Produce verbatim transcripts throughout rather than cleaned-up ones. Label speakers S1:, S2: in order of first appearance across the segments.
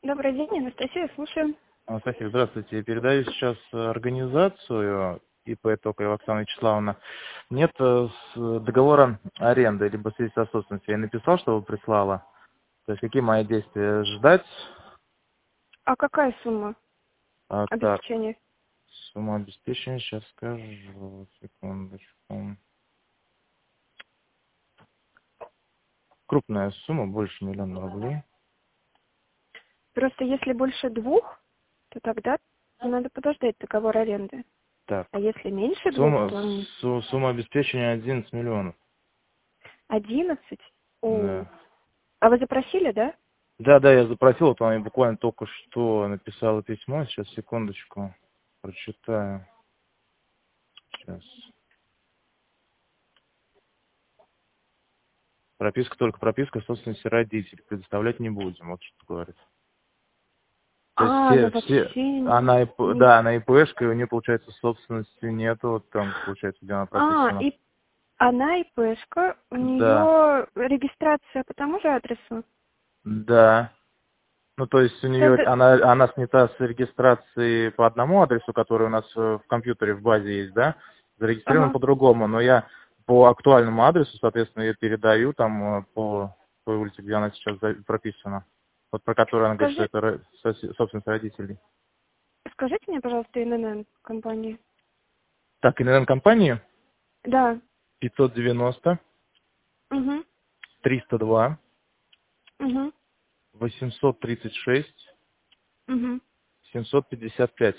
S1: Добрый день, Анастасия, слушаю.
S2: Анастасия, здравствуйте. Я передаю сейчас организацию ИП Токарева Оксана Вячеславовна. Нет э, с- договора аренды, либо свидетельства о собственности. Я написал, что вы прислала. То есть какие мои действия ждать?
S1: А какая сумма
S2: А, так,
S1: обеспечения?
S2: сумма обеспечения, сейчас скажу. Секундочку. Крупная сумма, больше миллиона рублей.
S1: Просто если больше двух, то тогда надо подождать договор аренды.
S2: Так,
S1: А если меньше двух,
S2: сумма,
S1: то
S2: су- сумма обеспечения одиннадцать миллионов.
S1: одиннадцать. О,
S2: Да.
S1: а вы запросили, да?
S2: Да, да, я запросил, вот она мне буквально только что написала письмо. Сейчас, секундочку, прочитаю. Сейчас. Прописка, только прописка собственности родителей. Предоставлять не будем, вот что говорит. То есть
S1: А, она
S2: все, все,
S1: вообще
S2: она, ИП
S1: не...
S2: да, она ИПшка, и у нее, получается, собственности нету, вот там, получается, где она
S1: А,
S2: прописана.
S1: и она ИПшка, у
S2: Да,
S1: нее регистрация по тому же адресу?
S2: да. Ну, то есть у нее,
S1: Тогда...
S2: она, она снята с регистрации по одному адресу, который у нас э, в компьютере в базе есть, да, зарегистрирован
S1: Ага,
S2: по-другому, но я по актуальному адресу, соответственно, ее передаю там э, по той улице, где она сейчас за- прописана. Вот про которую она говорит, что
S1: скажи,
S2: это ро- соси- собственность родителей.
S1: скажите мне, пожалуйста, ИНН компании.
S2: Так, ИНН-компанию
S1: Да,
S2: пятьсот девяносто
S1: угу,
S2: триста два
S1: угу,
S2: восемьсот тридцать шесть
S1: угу.
S2: семьсот пятьдесят пять.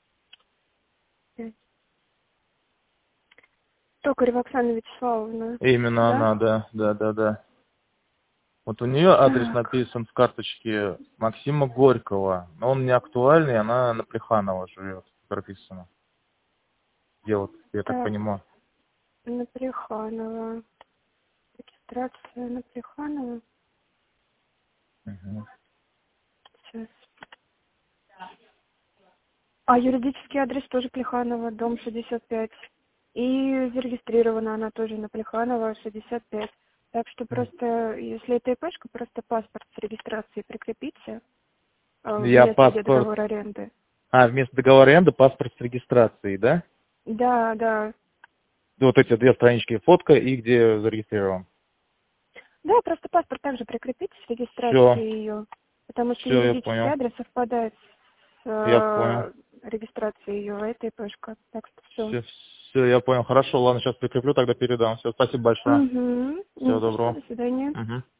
S1: Токарева Оксана Вячеславовна,
S2: Именно
S1: да?
S2: она, да, да, да, да. Вот у нее адрес
S1: Так,
S2: написан в карточке Максима Горького, но он не актуальный, она на Плеханова живет, прописано. Где вот, я так
S1: так,
S2: понимаю.
S1: на Плеханова. Регистрация на Плеханова.
S2: Мгм.
S1: Сейчас. А юридический адрес тоже Плеханова, дом шестьдесят пять. И зарегистрирована она тоже на Плеханова, шестьдесят пять. Так что просто, если это ИПшка, просто паспорт с регистрацией прикрепите э, в
S2: Я
S1: место, где
S2: паспорт...
S1: договор аренды.
S2: А, вместо договора аренды паспорт с регистрацией, да?
S1: Да, да.
S2: Вот эти две странички, фотка и где зарегистрирован.
S1: Да, просто паспорт также прикрепите с
S2: Все,
S1: регистрацией ее, потому что
S2: все, я
S1: юридический
S2: понял.
S1: адрес совпадает с
S2: Я понял.
S1: э, регистрацией ее, а это ИПшка. Так что все.
S2: Все, все, я понял. Хорошо, ладно, сейчас прикреплю, тогда передам. Все, спасибо большое.
S1: Угу.
S2: Всего
S1: Не за что,
S2: доброго.
S1: до свидания.
S2: Мгм.